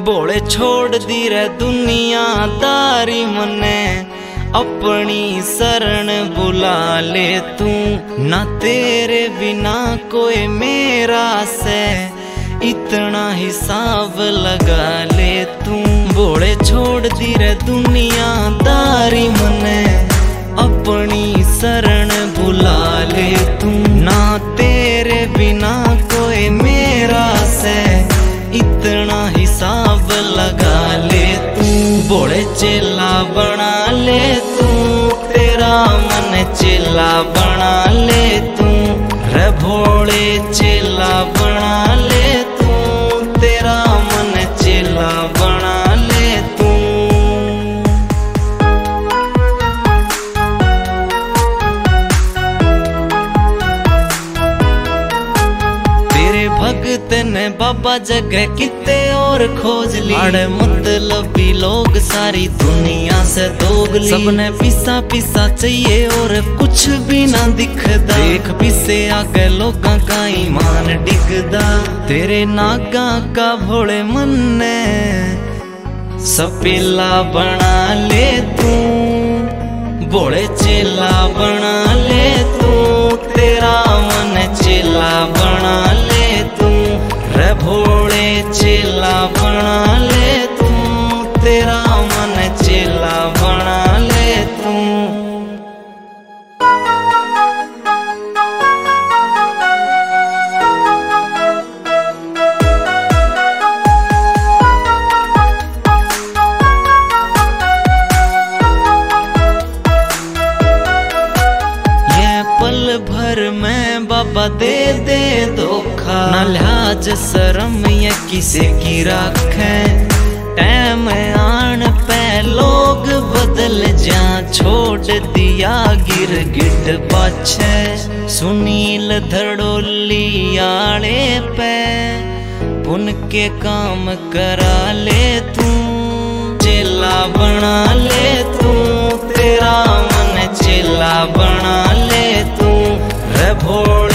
बोले छोड़ दी रे दुनियादारी मने, अपनी शरण बुला ले तू। ना तेरे बिना कोई मेरा से, इतना हिसाब लगा ले तू। बोले छोड़ दी रे दुनियादारी मने, अपनी शरण बुला ले तू। ना तेरे बिना कोई मेरा से, इतना हिसाब लगा ले तू। बोले चेला बना ले तू, तेरा मन चेला बना ले तू। रे भोले चेला बना ले तू, तेरा मन चेला बना ले तू। तेरे भगत ने बाबा जगह किते और खोज ली, अरे मतलबी लोग सारी दुनिया से दोगली। सबने पिसा पिसा चाहिए और कुछ भी ना दिखदा, देख पिसे आगे लोगां का ईमान डिगदा। तेरे नागा का भोले मन ने सपेला बना ले तू। भोले चेला बना ले तू, तेरा मन चेला बना ले तू। रे भोले चेला बना ले तू, तेरा मन चेला बना ले तू। पल भर में बाबा दे दे धोखा, ना लिहाज शर्म ये किसे की राखे। टाइम आन पे लोग बदल जा, छोड़ दिया गिरगिट पाछे। सुनील धड़ोली आले पे पुन के काम करा ले तू। चेला बना ले तू, तेरा मन चेला बना ले तू। रे भोले